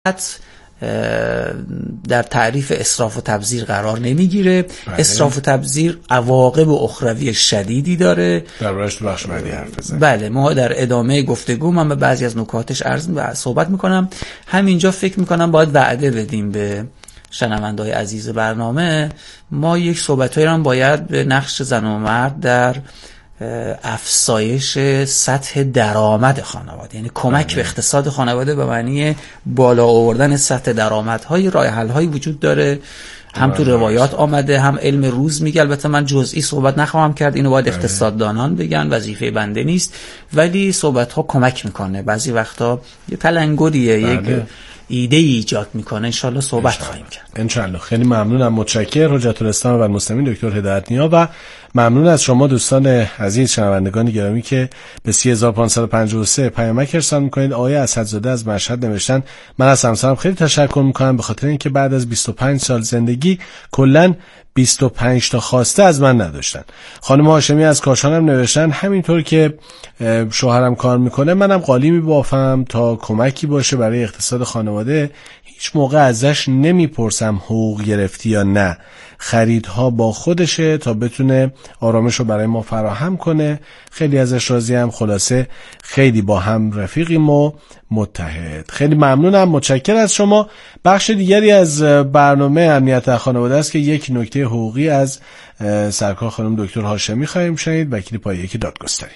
در تعریف اسراف و تبذیر قرار نمیگیره. اسراف و تبذیر عواقب اخروی شدیدی داره. دربارش تو بخش بعدی حرف بزنیم. بله، ما در ادامه گفتگو من به بعضی از نکاتش صحبت میکنم. همینجا فکر میکنم باید وعده بدیم به شنونده‌های عزیز برنامه. ما یک صحبتایی هم باید به نقش زن و مرد در افزایش سطح درآمد خانواده، یعنی کمک به اقتصاد خانواده به معنی بالا آوردن سطح درآمدهای راه حل‌هایی وجود داره. هم تو روایات آمده، هم علم روز میگه. البته من جزئی صحبت نخواهم کرد، اینو باید اقتصاددانان بگن، وظیفه بنده نیست، ولی صحبت ها کمک میکنه. بعضی وقتا یه تلنگریه، یک ایده ایجاد میکنه. انشالله صحبت خواهیم کرد. انشالله. خیلی ممنونم. متشکرم حجت الاسلام و المسلمین دکتر هدایت نیا و ممنون از شما دوستان عزیز شنوندگان گرامی که به 3553 پیامک ارسال میکنید. آقای اسدزاده از مشهد نوشتن من از همسرم خیلی تشکر میکنم به خاطر اینکه بعد از 25 سال زندگی کلاً 25 تا خواسته از من نداشتن. خانم هاشمی از کاشان هم نوشتن همینطور که شوهرم کار میکنه منم قالی میبافم تا کمکی باشه برای اقتصاد خانواده. هیچ موقع ازش نمیپرسم حقوق گرفتی یا نه. خریدها با خودشه تا بتونه آرامش رو برای ما فراهم کنه. خیلی ازش راضیم. خلاصه خیلی با هم رفیقیم و متحد. خیلی ممنونم. متشکرم از شما. بخش دیگری از برنامه امنیت خانواده است که یک نکته حقوقی از سرکار خانم دکتر هاشمی خواهیم شنید، وکیل پایه دادگستری.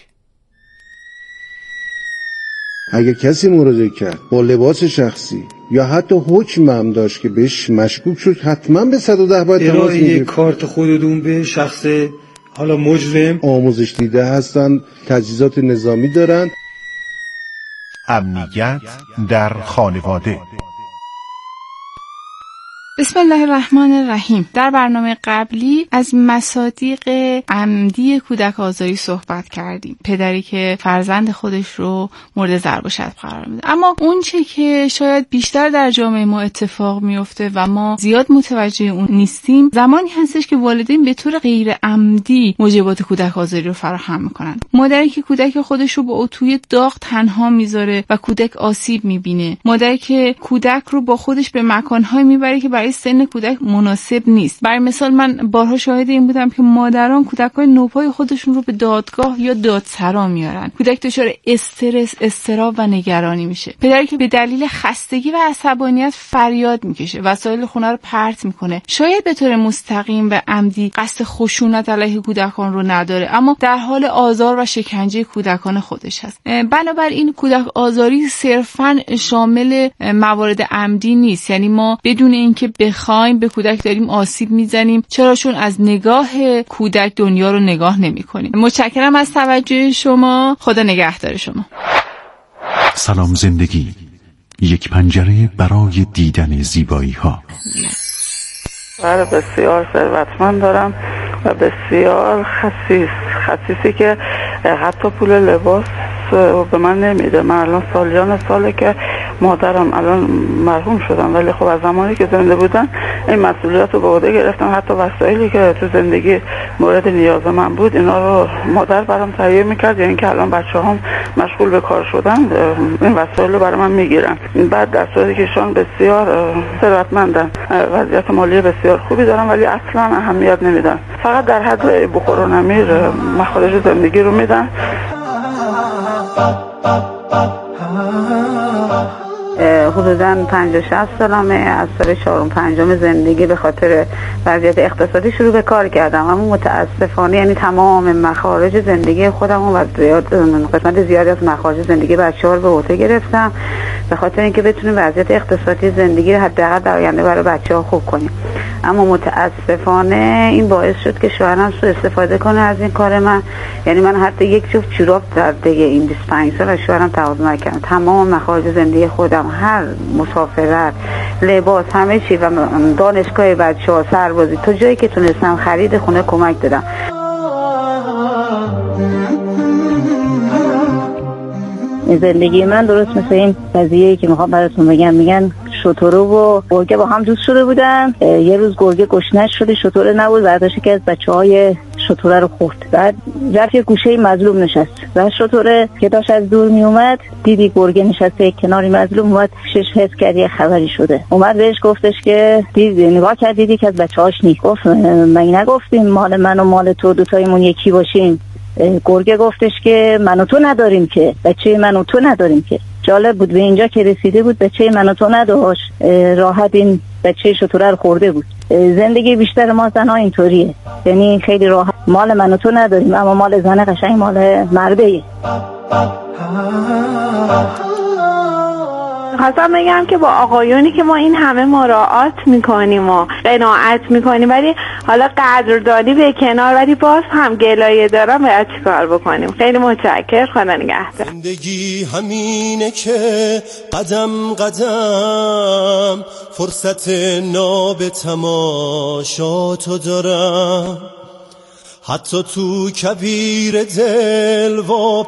اگه کسی مراجعه کرد با لباس شخصی یا حتی حکم هم داشت که بهش مشکوک شد، حتما به 110 باید تماس بگیرید. کارت خودتون به شخص حالا مجرم آموزش دیده هستن، تجهیزات نظامی دارن. امنیت در خانواده. بسم الله الرحمن الرحیم. در برنامه قبلی از مصادیق عمدی کودک آزاری صحبت کردیم. پدری که فرزند خودش رو مورد ضرب و شتم قرار میده. اما اون چه که شاید بیشتر در جامعه ما اتفاق میفته و ما زیاد متوجه اون نیستیم، زمانی هستش که والدین به طور غیر عمدی موجبات کودک آزاری رو فراهم میکنن. مادری که کودک خودش رو با اتوی داغ تنها میذاره و کودک آسیب میبینه. مادری که کودک رو با خودش به مکان‌های میبره که برای سن کودک مناسب نیست. برای مثال من بارها شاهد این بودم که مادران کودکای نوپای خودشون رو به دادگاه یا دادسرا میارن. کودک دچار استرس، اضطراب و نگرانی میشه. پدری که به دلیل خستگی و عصبانیت فریاد میکشه، وسایل خونه رو پرت میکنه. شاید به طور مستقیم و عمدی قصد خشونت علیه کودکان رو نداره، اما در حال آزار و شکنجه کودکان خودش هست. بنابراین کودک آزاری صرفاً شامل موارد عمدی نیست. یعنی ما بدون اینکه بخوایم به کودک داریم آسیب میزنیم، چرا؟ چون از نگاه کودک دنیا رو نگاه نمی کنیم. متشکرم از توجه شما. خدا نگهدار شما. سلام زندگی، یک پنجره برای دیدن زیبایی ها. بله، بسیار ثروتمند دارم و بسیار خسیسی که حتی پول لباس به من نمیده. من الان سالیان ساله که مادرم الان مرحوم شدم، ولی خب از زمانی که زنده بودن این مسئولیت رو به عهده گرفتم. حتی وسایلی که تو زندگی مورد نیاز من بود اینا رو مادر برام تهیه میکرد. یعنی که الان بچه‌هام مشغول به کار شدن این وسایل رو برام میگیرن. بعد در صورتی که ایشان بسیار ثروتمندن، وضعیت مالی بسیار خوبی دارن، ولی اصلا اهمیت نمیدن. فقط در حد بخور و نمیر مخارج زندگی رو میدن. حدوداً 50-60 سالمه. از سال 4-5 زندگی به خاطر وضعیت اقتصادی شروع به کار کردم، اما متاسفانه یعنی تمام مخارج زندگی خودم و قسمت زیادی از مخارج زندگی بچه‌ها رو به عهده گرفتم به خاطر اینکه بتونیم وضعیت اقتصادی زندگی حداقل در آینده برای بچه‌ها خوب کنیم. اما متاسفانه این باعث شد که شوهرم سوء استفاده کنه از این کار من. یعنی من حتی یک جفت جوراب در طی این 25 سال از شوهرم تقاضا نکردم. تمام مخارج زندگی خودم، هر مسافرت، لباس، همه چی و دانشگاه بچه‌ها، سربازی، تا جایی که تونستم خرید خونه کمک دادم. زندگی من درست مثل این قضیه‌ای که میخوام براتون بگم. میگن شتره و گرگه با هم دوست شده بودن. یه روز گرگه گشنش شده، شتره نبود، برداشت که از بچه‌های شتره رو خورد. بعد رفت یه گوشه مظلوم نشست و شتره که داشت از دور می اومد دیدی گرگه نشسته کناری مظلوم، اومد شش حس کرد یه خبری شده. اومد بهش گفتش که نگاه کرد دیدی که از بچه‌هاش نیست. گفت من نگفتیم مال من و مال تو دوتایمون یکی باشیم؟ گرگه گفتش که من و تو نداریم که، بچه من و تو نداریم که. جالب بود به اینجا که رسیده بود بچه من و تو نداشت، راحت این بچه شتره رو خورده بود. زندگی بیشتر ما زنها اینطوریه، یعنی خیلی راحت مال من و تو نداریم، اما مال زنه قشنگ مال مرده. خواستم بگم که با آقایونی که ما این همه مراعات میکنیم و قناعت میکنیم ولی حالا قدردانی به کنار، ولی باز هم گلایه دارم، باید چی کار بکنیم؟ خیلی متشکر، خدا نگهدار. زندگی همینه که قدم قدم فرصت ناب تماشاتو دارم، حتی تو کبیر دل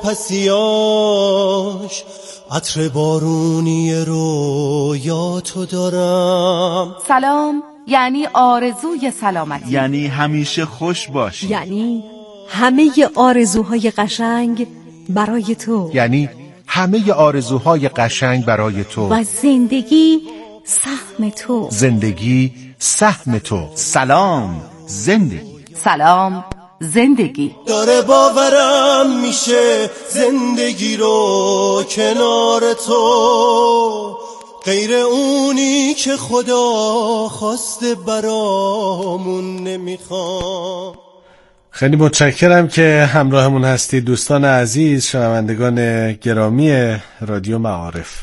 واپسیاش عطر بارونی رویاتو دارم. سلام یعنی آرزوی سلامتی، یعنی همیشه خوش باش، یعنی همه آرزوهای قشنگ برای تو، یعنی همه آرزوهای قشنگ برای تو و زندگی سهم تو. زندگی سهم تو. سلام زندگی. سلام زندگی. داره باورم میشه زندگی رو کنار تو، غیر اونی که خدا خواسته برامون نمیخوام. خیلی متشکرم که همراهمون هستید دوستان عزیز، شنوندگان گرامی رادیو معارف.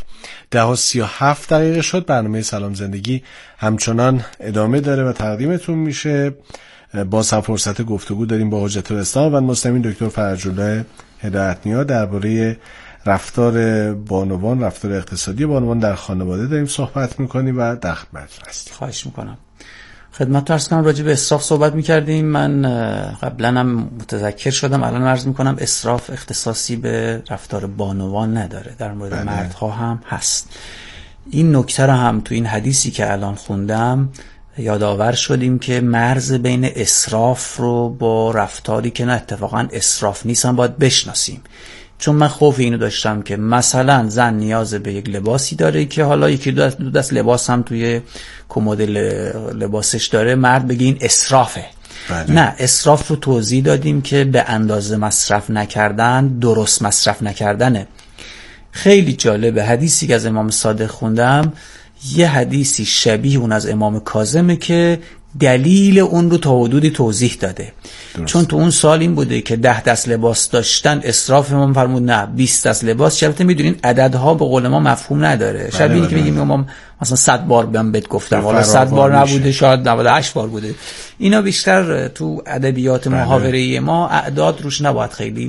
10:37 شد. برنامه سلام زندگی همچنان ادامه داره و تقدیمتون میشه. باز هم فرصت گفتگو داریم با حجت الاسلام و المسلمین دکتر فرج‌الله هدایت‌نیا درباره رفتار بانوان، رفتار اقتصادی بانوان در خانواده داریم صحبت میکنیم و در خدمتتون هستیم. خواهش میکنم. خدمت عرض کنم راجع به اسراف صحبت میکردیم. من قبلا هم متذکر شدم، الان عرض میکنم اسراف اختصاصی به رفتار بانوان نداره، در مورد مردها هم هست. این نکته رو هم تو این حدیثی که الان خوندم یادآور شدیم که مرز بین اسراف رو با رفتاری که نه اتفاقا اسراف نیست هم باید بشناسیم. چون من خوف اینو داشتم که مثلا زن نیاز به یک لباسی داره که حالا یکی دو دست لباس هم توی کمد لباسش داره، مرد بگه این اسرافه. نه، اسراف رو توضیح دادیم که به اندازه مصرف نکردن درست مصرف نکردنه. خیلی جالبه حدیثی که از امام صادق خوندم، یه حدیثی شبیه اون از امام کاظمه که دلیل اون رو تا حدودی توضیح داده. درست. چون تو اون سال این بوده که 10 دست لباس داشتن اسراف، امام فرمود نه 20 دست لباس. البته میدونین عددها به قول ما مفهوم نداره. شبیه اینه که میگیم امام مثلا 100 بار بهم بهت گفتم، حالا 100 بار نبوده، شاید 98 بار بوده. اینا بیشتر تو ادبیات محاوره‌ای ما اعداد روش نباید خیلی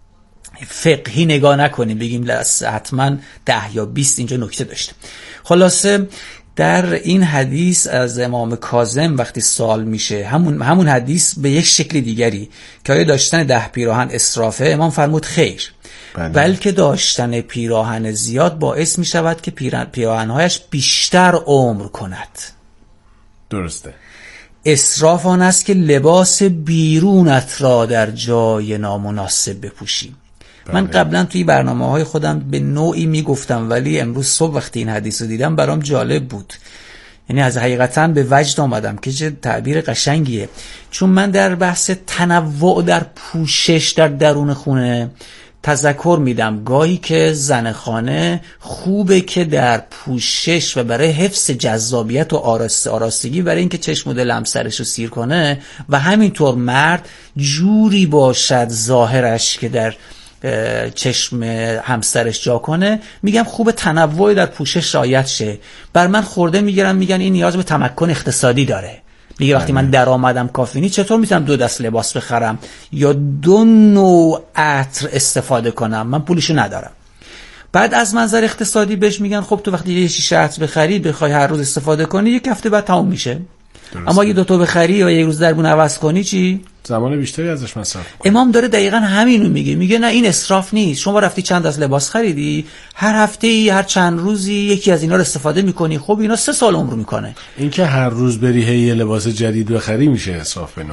فقهی نگاه نکنیم، بگیم حتما 10 یا 20 اینجا نکته داشته. خلاصه در این حدیث از امام کاظم وقتی سوال میشه، همون حدیث به یک شکل دیگری که آیا داشتن 10 پیراهن اسرافه، امام فرمود خیر، بلکه داشتن پیراهن زیاد باعث میشود که پیراهنهایش بیشتر عمر کند. درسته. اسراف آن است که لباس بیرونت را در جای نامناسب بپوشیم. من قبلا توی برنامه‌های خودم به نوعی میگفتم، ولی امروز صبح وقتی این حدیث رو دیدم برام جالب بود. یعنی از حقیقتاً به وجد آمدم که چه تعبیر قشنگیه. چون من در بحث تنوع در پوشش در درون خونه تذکر میدم گاهی که زن خانه خوبه که در پوشش و برای حفظ جذابیت و آراستگی، برای اینکه چشم و دل همسرش رو سیر کنه، و همینطور مرد جوری باشد ظاهرش که در چشم همسرش جا کنه. میگم خوب تنوع در پوشش رعایت شه. بر من خورده میگیرن، میگن این نیاز به تمکن اقتصادی داره. میگه وقتی من درآمدم کافی نیست چطور میتونم 2 دست لباس بخرم یا 2 نوع عطر استفاده کنم، من پولشو ندارم. بعد از منظر اقتصادی بهش میگن خب تو وقتی یه شیشه عطر بخری بخوای هر روز استفاده کنی، 1 هفته بعد تموم میشه. درسته. اما اگه 2 تا بخری یا 1 روز دربون عوض کنی چی؟ زمان بیشتری ازش مصرف کنی. امام داره دقیقاً همینو میگه نه این اسراف نیست. شما رفتی چند از لباس خریدی، هر هفته‌ای هر چند روزی یکی از اینا رو استفاده میکنی، خب اینا 3 سال عمر میکنه. این که هر روز بری یه لباس جدید بخری میشه اسراف به نوعی.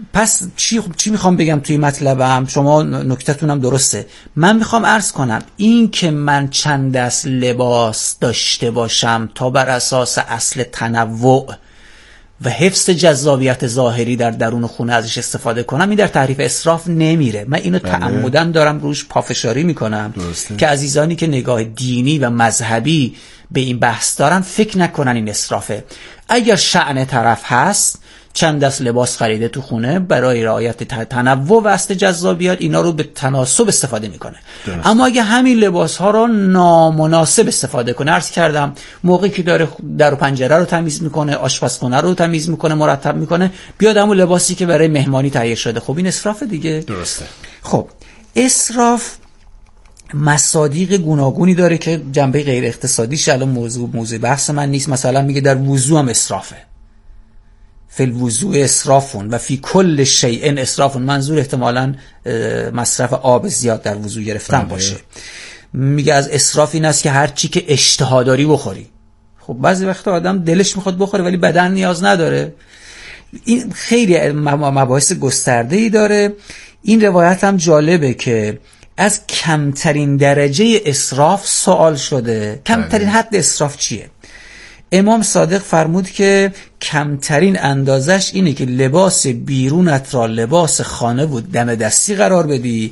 پس چی میخوام بگم توی مطلبم؟ شما نکتتونم درسته. من میخوام عرض کنم این که من چند دست لباس داشته باشم تا بر اساس اصل تنوع و حفظ جذابیت ظاهری در درون خونه ازش استفاده کنم، این در تعریف اسراف نمیره. من اینو تعمدن دارم روش پافشاری میکنم که عزیزانی که نگاه دینی و مذهبی به این بحث دارن فکر نکنن این اسرافه. اگر شأن طرف هست چند دست لباس خریده تو خونه برای رعایت تنوع و اصل جذابیت، اینا رو به تناسب استفاده میکنه. اما اگه همین لباس ها رو نامناسب استفاده کنه، عرض کردم موقعی که داره در و پنجره رو تمیز میکنه، آشپزخونه رو تمیز میکنه، مرتب میکنه، بیاد همون لباسی که برای مهمانی تهیه شده، خب این اسراف دیگه. درسته. خب اسراف مصادیق گوناگونی داره که جنبه غیر اقتصادیش الان موضوع بحث من نیست. مثلا میگه در وضو هم اسرافه، فی الوضوء اسرافون و فی کل شیء اسرافون. منظور احتمالاً مصرف آب زیاد در وضو گرفتن باشه. میگه از اسراف این است که هر چی که اشتها داری بخوری. خب بعضی وقتا آدم دلش میخواد بخوره ولی بدن نیاز نداره. این خیلی مباحث گسترده‌ای داره. این روایت هم جالبه که از کمترین درجه اسراف سوال شده. کمترین حد اسراف چیه؟ امام صادق فرمود که کمترین اندازش اینه که لباس بیرونت را لباس خانه و دم دستی قرار بدی،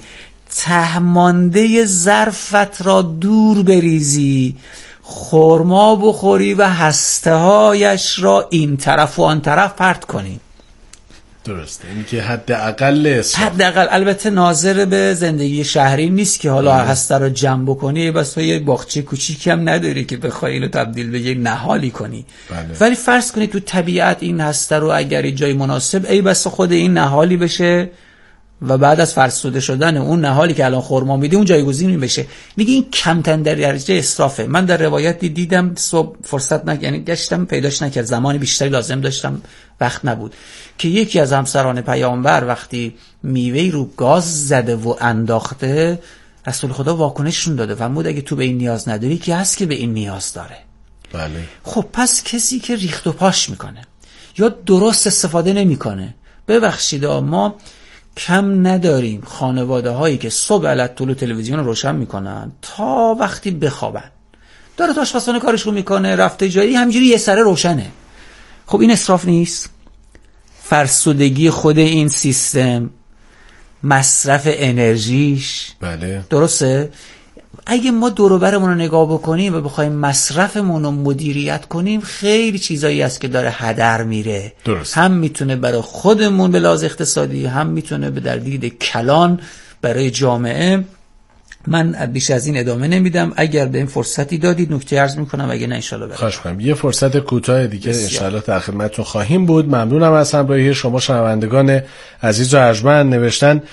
تهمانده ظرفت را دور بریزی، خرما بخوری و هسته هایش را این طرف و آن طرف پرت کنی. درسته. این که حداقل البته ناظر به زندگی شهری نیست که حالا هسته رو جمع بکنی، بس یه باغچه کوچیکی هم نداری که بخوای اینو تبدیل به یک نهالی کنی. ولی فرض کنی تو طبیعت این هسته رو اگر جای مناسب ای بس خود این نهالی بشه و بعد از فرسوده شدن اون نهالی که الان خرما میده اون جایگزین بشه. میگه این کمترین درجه اسرافه. من در روایتی دیدم، صبح فرصت یعنی گشتم پیداش نکرد، زمان بیشتری لازم داشتم، وقت نبود، که یکی از همسران پیامبر وقتی میوه‌ای رو گاز زده و انداخته، رسول خدا واکنششون داده، فرمود اگه تو به این نیاز نداری کی هست که به این نیاز داره؟ بله. خب پس کسی که ریخت و پاش میکنه یا درست استفاده نمیکنه، ببخشید ما کم نداریم خانواده هایی که صبح علت طلوع تلویزیون رو روشن میکنن تا وقتی بخوابن، داره آشپزخونه کارش رو میکنه، رفته جایی همجوری یه سره روشنه. خب این اسراف نیست؟ فرسودگی خود این سیستم، مصرف انرژیش. بله. درسته؟ اگه ما دور و برمون رو نگاه بکنیم و بخوایم مصرفمون رو مدیریت کنیم، خیلی چیزایی هست که داره هدر میره. درست. هم میتونه برای خودمون به لحاظ اقتصادی، هم میتونه به در دید کلان برای جامعه. من بیش از این ادامه نمیدم. اگر به این فرصتی دادید نکته عرض میکنم، اگه نه انشالله برم. خواهش می‌کنم. یه فرصت کوتاه دیگه انشالله در خدمتتون خواهیم بود. ممنونم از همراهی شما شنوندگان عزیز و ارجمند. نوشتن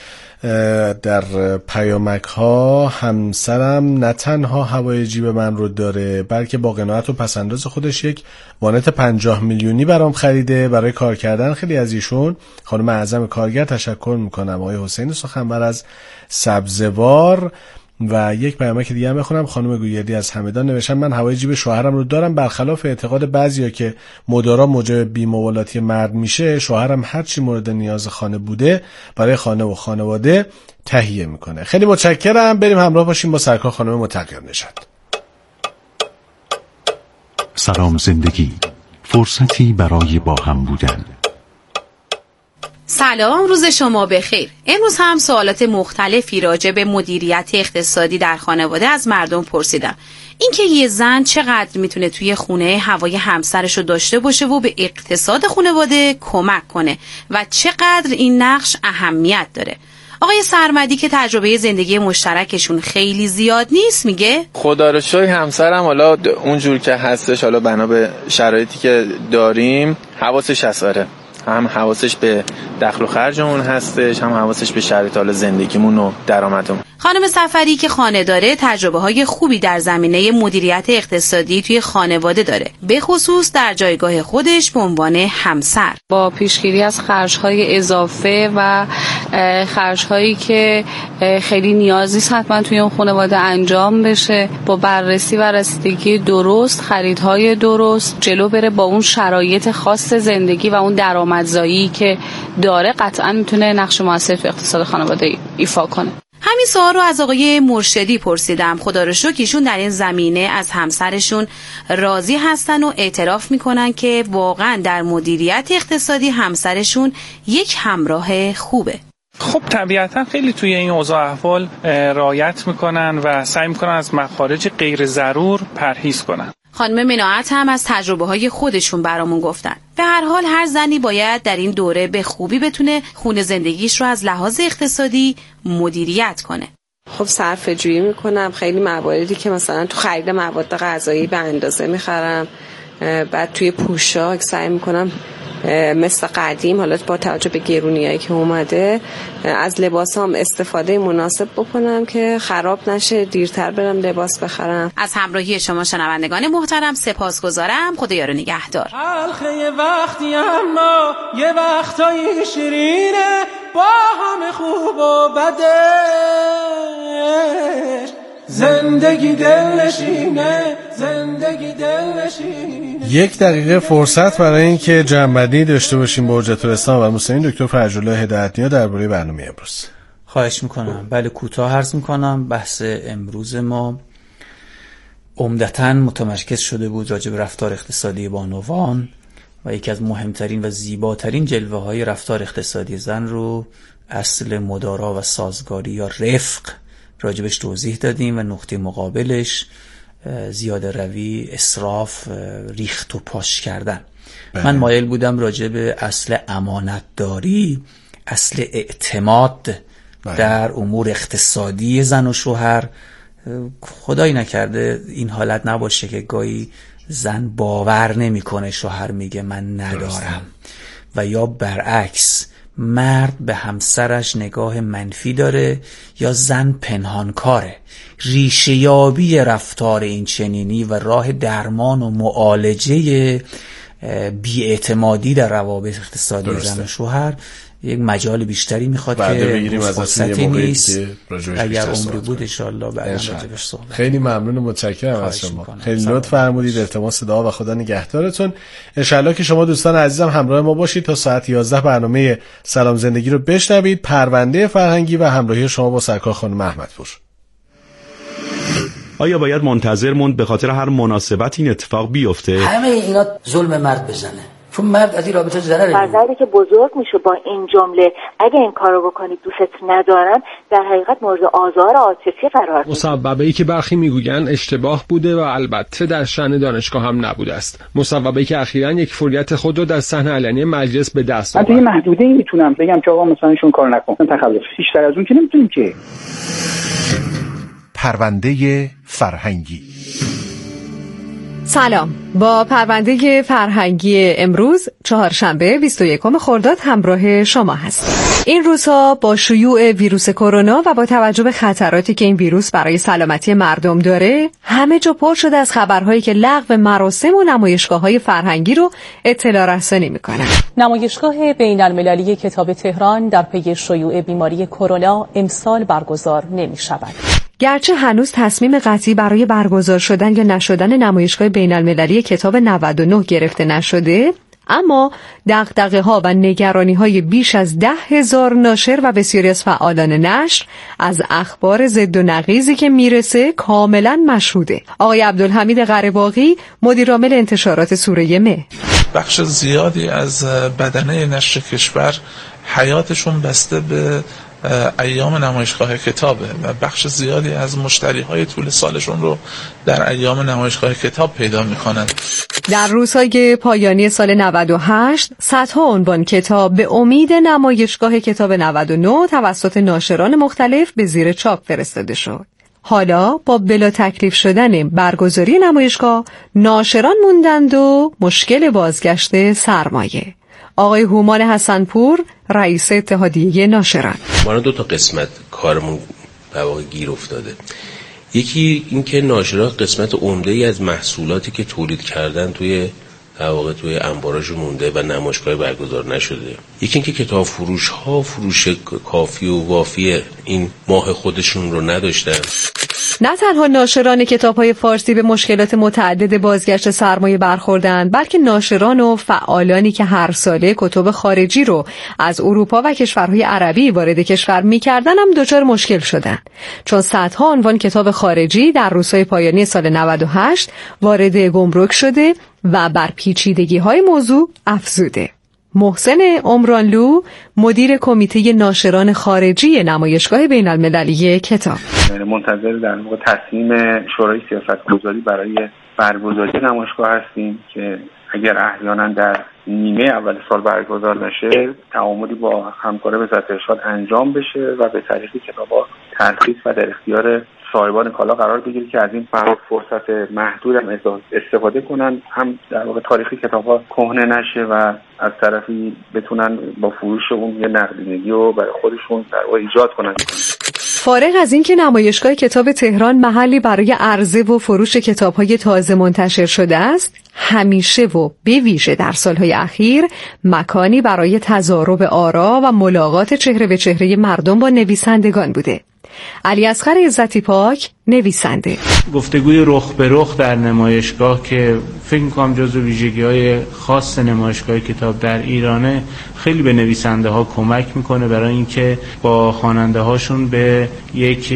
در پیامک ها همسرم نه تنها هوای جیب من رو داره بلکه با قناعت و پسنداز خودش یک وانت 50 میلیونی برام خریده برای کار کردن. خیلی از ایشون خانم اعظم کارگر تشکر میکنم. آقای حسین سخنور از سبزوار. و یک پیامک دیگه هم بخونم. خانم گویردی از همدان نوشتن من هوای جیب شوهرم رو دارم، برخلاف اعتقاد بعضیا که مدارا موجب بی‌موالاتی مرد میشه، شوهرم هر چی مورد نیاز خانه بوده برای خانه و خانواده تهیه میکنه. خیلی متشکرم. بریم همراه باشیم با سرکار خانم متقیان نژاد. سلام زندگی، فرصتی برای با هم بودن. سلام، روز شما بخیر. امروز هم سوالات مختلفی راجع به مدیریت اقتصادی در خانواده از مردم پرسیدم. اینکه یه زن چقدر میتونه توی خونه هوای همسرش رو داشته باشه و به اقتصاد خانواده کمک کنه و چقدر این نقش اهمیت داره. آقای سرمدی که تجربه زندگی مشترکشون خیلی زیاد نیست میگه خدا رو شکر همسرم حالا اونجور که هستش، حالا بنا به شرایطی که داریم حواسش هست. هم حواسش به دخل و خرجمون هستش، هم حواسش به شرایط حال زندگیمون و درآمدمون. خانم سفری که خانه داره تجربه های خوبی در زمینه مدیریت اقتصادی توی خانواده داره، به خصوص در جایگاه خودش به عنوان همسر. با پیشگیری از خرج‌های اضافه و خرج‌هایی که خیلی نیاز نیست حتما توی اون خانواده انجام بشه، با بررسی و رسیدگی درست، خریدهای درست جلو بره، با اون شرایط خاص زندگی و اون درآمد درآمدزایی که داره قطعا میتونه نقش موثری تو اقتصاد خانواده ایفا کنه. همین سوال رو از آقای مرشدی پرسیدم. خدا رو شکر ایشون در این زمینه از همسرشون راضی هستن و اعتراف میکنن که واقعا در مدیریت اقتصادی همسرشون یک همراه خوبه. خب طبیعتا خیلی توی این اوضاع احوال رعایت میکنن و سعی میکنن از مخارج غیر ضرور پرهیز کنن. خانم مناعت هم از تجربه های خودشون برامون گفتن. به هر حال هر زنی باید در این دوره به خوبی بتونه خون زندگیش رو از لحاظ اقتصادی مدیریت کنه. خب صرفه جویی میکنم. خیلی مواردی که مثلا تو خرید مواد غذایی به اندازه میخرم، بعد توی پوشاک سعی میکنم مثل قدیم، حالا با توجه به گرونیایی که اومده، از لباسام استفاده مناسب بکنم که خراب نشه، دیرتر برم لباس بخرم. از همراهی شما شنوندگان محترم سپاسگزارم. خدا یار و نگهدار. حلقه وقتی اما یه وقتایی شیرینه، با همه خوب و بدش زندگی دلنشینه، زندگی دلنشینه. 1 دقیقه فرصت برای این که جمع‌بندی داشته باشیم با حجت الاسلام و المسلمین دکتر فرج‌الله هدایت‌نیا درباره برنامه امروز. خواهش میکنم. بله کوتاه عرض میکنم. بحث امروز ما عمدتاً متمرکز شده بود راجع به رفتار اقتصادی بانوان و یکی از مهمترین و زیباترین جلوه های رفتار اقتصادی زن رو اصل مدارا و سازگاری یا رفق راجبش توضیح دادیم و نقطه مقابلش زیاده روی، اسراف، ریخت و پاش کردن. من مایل بودم راجع به اصل امانتداری، اصل اعتماد در امور اقتصادی زن و شوهر، خدایی نکرده این حالت نباشه که گاهی زن باور نمیکنه شوهر میگه من ندارم و یا برعکس مرد به همسرش نگاه منفی داره یا زن پنهانکاره. ریشه یابی رفتار این چنینی و راه درمان و معالجه بی‌اعتمادی در روابط اقتصادی زن و شوهر یک مجال بیشتری میخواد که فرصتی نیست. اگر عمری بود انشاءالله بعدا راجعش صحبت. خیلی ممنون و متشکرم از شما. خیلی لطف فرمودید. التماس دعا و خدا نگهدارتون. انشاءالله که شما دوستان عزیزم همراه ما باشید تا ساعت 11 برنامه سلام زندگی رو بشنوید. پرونده فرهنگی و همراهی شما با سرکار خانم احمدپور. آیا باید منتظر موند به خاطر هر مناسبت این اتفاق بیفته؟ همه اینا ظلم مرد بزنه، چون مرد از این رابطه ضرره. فرزندی که بزرگ میشه با این جمله اگه این کارو بکنی دوست ندارم، در حقیقت مورد آزار عاطفی قرار میگیره. مصوبه‌ای که برخی میگویند اشتباه بوده و البته در شأن دانشگاه هم نبوده است. مصوبه‌ای که اخیراً یک فوریت خود رو در صحن علنی مجلس به دست آورد. من توی محدوده‌ای میتونم بگم که آقا مثلا ایشون کار نکن، تخلف. بیشتر از اون که نمیتونیم که. پرونده فرهنگی. سلام، با پرونده فرهنگی امروز چهارشنبه 21 خرداد همراه شما هست. این روزها با شیوع ویروس کرونا و با توجه به خطراتی که این ویروس برای سلامتی مردم داره، همه جا پر شده از خبرهایی که لغو مراسم و نمایشگاه‌های فرهنگی رو اطلاع رسانی می‌کنن. نمایشگاه بین‌المللی کتاب تهران در پی شیوع بیماری کرونا امسال برگزار نمی‌شود. گرچه هنوز تصمیم قطعی برای برگزار شدن یا نشدن نمایشگاه بین‌المللی کتاب 99 گرفته نشده، اما دغدغه‌ها و نگرانی‌های بیش از 10,000 ناشر و بسیاری از فعالان نشر از اخبار ضد و نقیضی که میرسه کاملا مشهوده. آقای عبدالحمید قره‌باغی، مدیرعامل انتشارات سوره مه: بخش زیادی از بدنه نشر کشور حیاتشون بسته به ایام نمایشگاه کتابه و بخش زیادی از مشتری‌های طول سالشون رو در ایام نمایشگاه کتاب پیدا می‌کنن. در روزهای پایانی سال 98 صدها عنوان کتاب به امید نمایشگاه کتاب 99 توسط ناشران مختلف به زیر چاپ فرستاده شد. حالا با بلا تکلیف شدن برگزاری نمایشگاه، ناشران موندند و مشکل بازگشت سرمایه. آقای هومان حسنپور، رئیس اتحادیه ناشران: ما 2 قسمت کارمون به واقع گیر افتاده. یکی این که ناشران قسمت عمده‌ای از محصولاتی که تولید کردن توی انباراشون مونده و نمایشگاه برگزار نشده. یکی این که کتاب فروش ها فروش کافی و وافی این ماه خودشون رو نداشتن. نه تنها ناشران کتاب‌های فارسی به مشکلات متعدد بازگشت سرمایه برخوردند، بلکه ناشران و فعالانی که هر ساله کتب خارجی رو از اروپا و کشورهای عربی وارد کشور می‌کردن هم دچار مشکل شدند، چون صدها عنوان کتاب خارجی در روزهای پایانی سال 98 وارد گمرک شده و بر پیچیدگی‌های موضوع افزوده. محسن عمرانلو، مدیر کمیته ناشران خارجی نمایشگاه بین‌المللی کتاب: منتظر در واقع تصمیم شورای سیاست‌گذاری برای برگزاری نمایشگاه هستیم که اگر احیانا در نیمه اول سال برگزار نشه، تعاملی با همکارا وزارت ارشاد انجام بشه و به طریق کتاب‌ها ترخیص و در اختیار صاحبان کالا قرار بگیره که از این فرصت محدود هم استفاده کنن، هم در واقع تاریخ کتاب‌ها کهنه نشه و از طرفی بتونن با فروش اون یه نقدینگی رو برای خودشون در واقع ایجاد کنن. فارغ از این که نمایشگاه کتاب تهران محلی برای عرضه و فروش کتاب‌های تازه منتشر شده است، همیشه و به ویژه در سالهای اخیر مکانی برای تضارب آرا و ملاقات چهره به چهره مردم با نویسندگان بوده. علیاصغر عزتی پاک، نویسنده: گفتگوی رخ به رخ در نمایشگاه که فکر می‌کنم جزو ویژگی‌های خاص نمایشگاه کتاب در ایرانه، خیلی به نویسنده ها کمک میکنه برای اینکه با خواننده هاشون به یک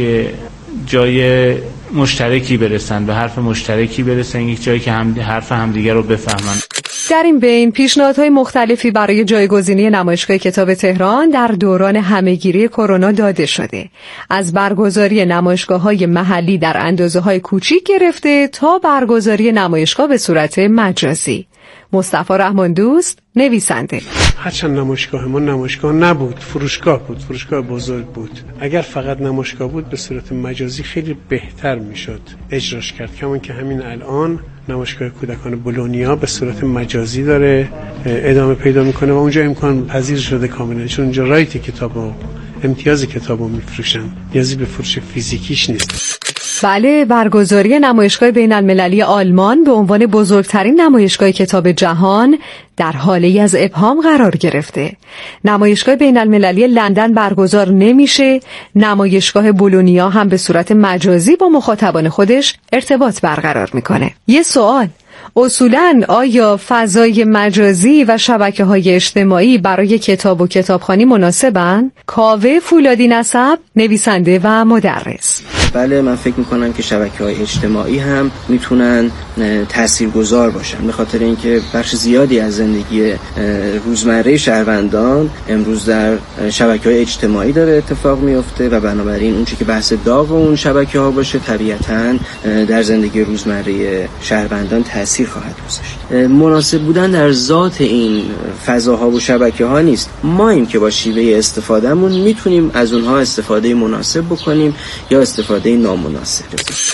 جای مشترکی برسن، به حرف مشترکی برسن، یک جایی که حرف همدیگر رو بفهمن. در این بین پیشنهادهای مختلفی برای جایگزینی نمایشگاه کتاب تهران در دوران همهگیری کرونا داده شده، از برگزاری نمایشگاه‌های محلی در اندازه‌های کوچیک گرفته تا برگزاری نمایشگاه به صورت مجازی. مصطفی رحمان دوست، نویسنده: هرچند نمایشگاه ما نمایشگاه نبود، فروشگاه بود، فروشگاه بزرگ بود. اگر فقط نمایشگاه بود به صورت مجازی خیلی بهتر میشد اجراش کرد، کما که همین الان نمایشگاه کودکان بولونیا به صورت مجازی داره ادامه پیدا میکنه و اونجا امکان پذیر شده کاملا، چون اونجا رایت کتاب و امتیاز کتاب رو میفروشن، نیازی به فروش فیزیکیش نیست. بله، برگزاری نمایشگاه بین‌المللی آلمان به عنوان بزرگترین نمایشگاه کتاب جهان در حالی از ابهام قرار گرفته. نمایشگاه بین‌المللی لندن برگزار نمیشه، نمایشگاه بولونیا هم به صورت مجازی با مخاطبان خودش ارتباط برقرار میکنه. یه سوال: اصولاً آیا فضای مجازی و شبکه‌های اجتماعی برای کتاب و کتابخوانی مناسبن؟ کاوه فولادی نسب، نویسنده و مدرس: بله، من فکر میکنم که شبکه‌های اجتماعی هم میتونن تاثیرگذار باشن، به خاطر اینکه بخش زیادی از زندگی روزمره شهروندان امروز در شبکه‌های اجتماعی داره اتفاق میفته و بنابراین اون چیزی که بحث داغ اون شبکه‌ها باشه طبیعتاً در زندگی روزمره شهروندان تاثیر خواهد گذاشت. مناسب بودن در ذات این فضاها و شبکه‌ها نیست، ما این که با شیوه استفادهمون میتونیم از اونها استفاده مناسب بکنیم یا استفاده نامناسب.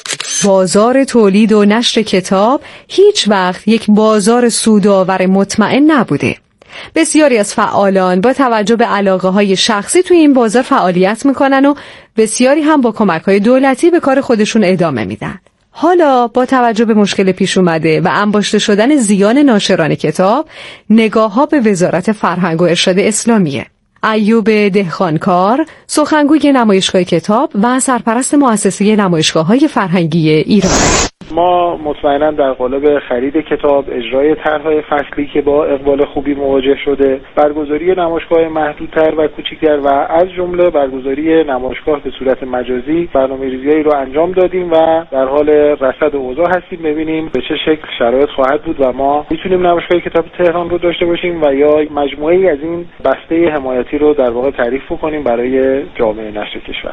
بازار تولید و نشر کتاب هیچ وقت یک بازار سودآور مطمئن نبوده. بسیاری از فعالان با توجه به علاقه‌های شخصی توی این بازار فعالیت میکنن و بسیاری هم با کمک‌های دولتی به کار خودشون ادامه میدن. حالا با توجه به مشکل پیش اومده و انباشته شدن زیان ناشران کتاب، نگاه‌ها به وزارت فرهنگ و ارشاد اسلامیه. ایوب دهخانکار، سخنگوی نمایشگاه کتاب و سرپرست مؤسسه نمایشگاه‌های فرهنگی ایران: ما مطمئنا در قالب خرید کتاب، اجرای طرح‌های فصلی که با اقبال خوبی مواجه شده، برگزاری نمایشگاه محدودتر و کوچکتر و از جمله برگزاری نمایشگاه به صورت مجازی برنامه‌ریزی‌هایی رو انجام دادیم و در حال رصد اوضاع هستیم، ببینیم به چه شکل شرایط خواهد بود و ما میتونیم نمایشگاه کتاب تهران رو داشته باشیم و یا مجموعه‌ای از این بسته حمایتی رو در واقع تعریف کنیم برای جامعه نشر کشور.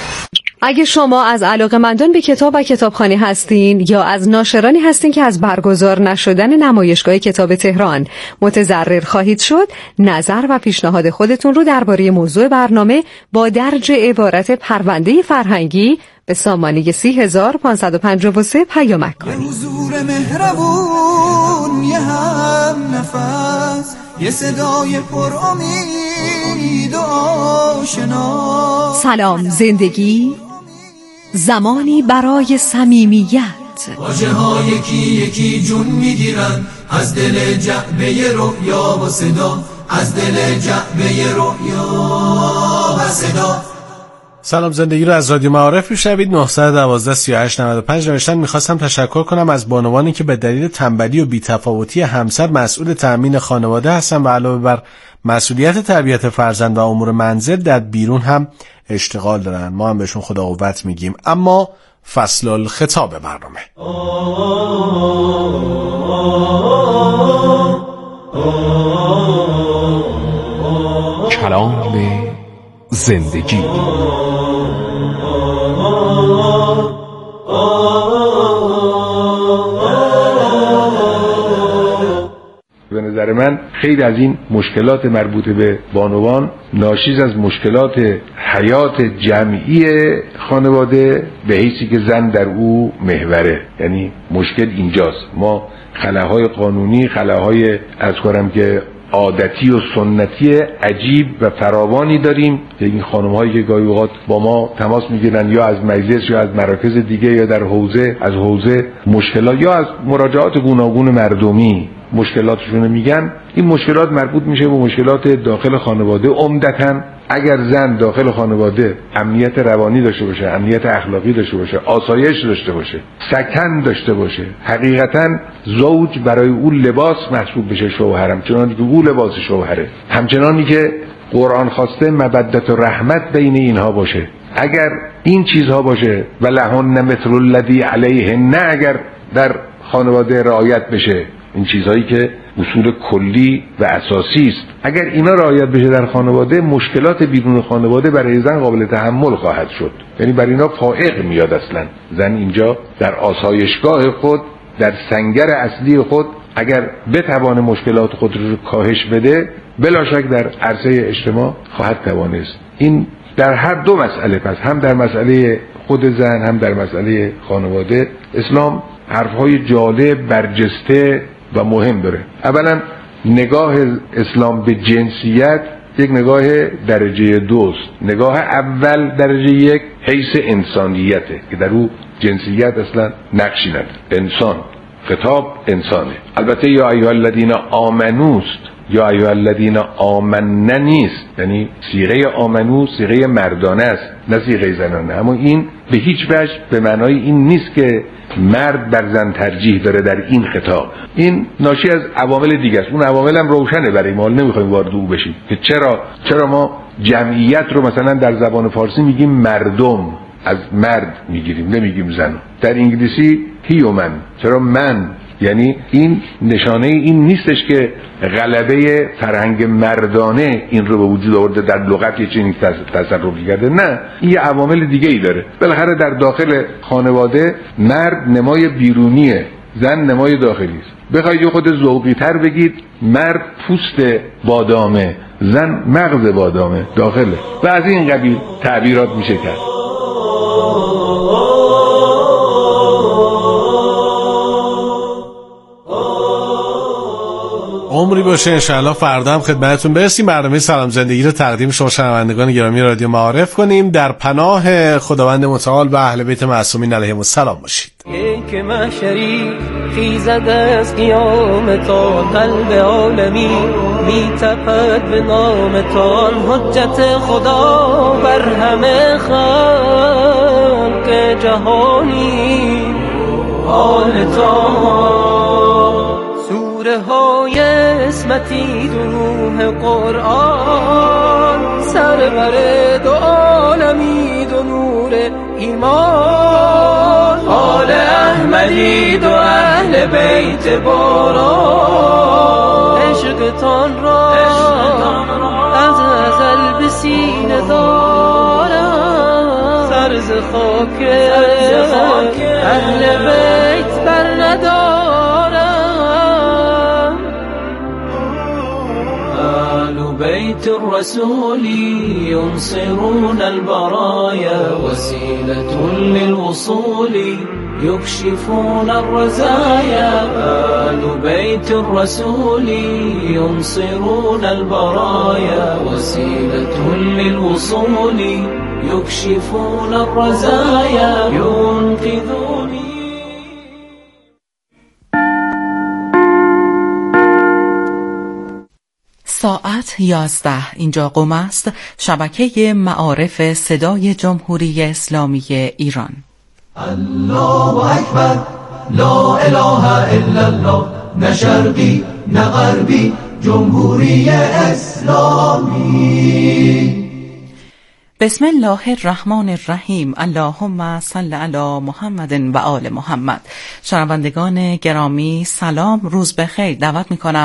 اگه شما از علاقه‌مندان به کتاب و کتابخوانی هستین یا از ناشرانی هستین که از برگزار نشدن نمایشگاه کتاب تهران متضرر خواهید شد، نظر و پیشنهاد خودتون رو درباره موضوع برنامه با درج عبارت پرونده فرهنگی به سامانه 30553 پیامک کنید. حضور مهربون، یه هم نفس، یه صدای پر امید و آشنا. سلام زندگی، زمانی برای صمیمیت. واژه ها یکی یکی جون میگیرن از دل جعبه رؤیا و صدا، از دل جعبه رؤیا و صدا. سلام زندگی رو از رادیو معارف میشنوید. 912 38 95 نوشتن میخواستم تشکر کنم از بانوانی که به دلیل تنبلی و بی‌تفاوتی همسر مسئول تأمین خانواده هستن و علاوه بر مسئولیت تربیت فرزند و امور منزل در بیرون هم اشتغال دارن. ما هم بهشون خدا قوت میگیم. اما فصل الخطاب برنامه کلام زندگی. به نظر من خیلی از این مشکلات مربوط به بانوان ناشی از مشکلات حیات جمعی خانواده به حیثی که زن در او محوره. یعنی مشکل اینجاست. ما خلاهای قانونی، خلاهای از کنم که عادتی و سنتی عجیب و فراوانی داریم که این خانم‌هایی که گاهی اوقات با ما تماس میگیرن یا از مجلس یا از مراکز دیگه یا در حوزه مشکلات یا از مراجعات گوناگون مردمی مشکلاتشون میگن، این مشکلات مربوط میشه به مشکلات داخل خانواده. عمدتاً اگر زن داخل خانواده امنیت روانی داشته باشه، امنیت اخلاقی داشته باشه، آسایش داشته باشه، سکن داشته باشه، حقیقتاً زوج برای او لباس محسوب بشه شوهر، همچنانی که او لباس شوهره، همچنانی که قرآن خواسته مودت و رحمت بین اینها باشه. اگر این چیزها باشه و لهن مثل الذی علیهن، اگر در خانواده رعایت بشه این چیزهایی که اصول کلی و اساسی است، اگر اینا رعایت بشه در خانواده، مشکلات بیرون خانواده برای زن قابل تحمل خواهد شد. یعنی برای اینا فائق میاد. اصلا زن اینجا در آسایشگاه خود، در سنگر اصلی خود، اگر بتوانه مشکلات خود رو کاهش بده، بلا شک در عرصه اجتماع خواهد توانست. این در هر دو مسئله، پس هم در مسئله خود زن هم در مسئله خانواده، اسلام حرفهای جالب، برجسته و مهم داره. اولا نگاه اسلام به جنسیت یک نگاه درجه دوست. نگاه اول درجه یک حیث انسانیته که در او جنسیت اصلا نقشی نداره. انسان، خطاب انسانه. البته یا ایها الذین آمنوست، یا ایها الذین آمنن نیست، یعنی صیغه آمنو صیغه مردانه است نه صیغه زنانه. اما این به هیچ وجه به معنای این نیست که مرد بر زن ترجیح داره در این خطاب. این ناشی از عوامل دیگه است. اون عوامل هم روشنه برای ما، نمیخوایم وارد او بشیم که چرا ما جمعیت رو مثلا در زبان فارسی میگیم مردم، از مرد میگیریم نمیگیم زن. در انگلیسی هیومن، چرا من؟ یعنی این نشانه این نیستش که غلبه فرهنگ مردانه این رو به وجود آورده در لغت یه چنین تصرفی کرده. نه، این یه عوامل دیگه ای داره. بالاخره در داخل خانواده مرد نمای بیرونیه، زن نمای داخلی است. بخواید یه خود ذوقی تر بگید، مرد پوست بادامه، زن مغز بادامه داخله و از این قبیل تعبیرات میشه کرد. عمری باشه انشاءالله فردا هم خدمتتون برسیم. برنامه سلام زندگی رو تقدیم شما شنوندگان گرامی رادیو معارف کنیم. در پناه خداوند متعال و اهل بیت معصومین علیهم السلام باشید. یک محشری خیزد از قیامتان، قلب عالمی می تپد به نامتان، حجت خدا بر همه خلق جهانی. آلتان سوره های اسمتی دروح قرآن، سرور دو عالمی دو نور ایمان. آل احمدی دو اهل بیت باران، عشقتان را از ازل به سینه دارم، سرز خاک اهل بیت بر ندارم. آل بیت الرسول ينصرون البرايا، وسيلة للوصول يكشفون الرزايا. آل بيت الرسول ينصرون البرايا، وسيلة للوصول يكشفون الرزايا. ينقذوني. ساعت 11 اینجا قم است، شبکه معارف صدای جمهوری اسلامی ایران. الله اکبر، لا اله الا الله، نه شرقی نه غربی، جمهوری اسلامی. بسم الله الرحمن الرحیم. اللهم صل علی محمد و آل محمد. شنوندگان گرامی سلام، روز بخیر. دعوت می‌کنم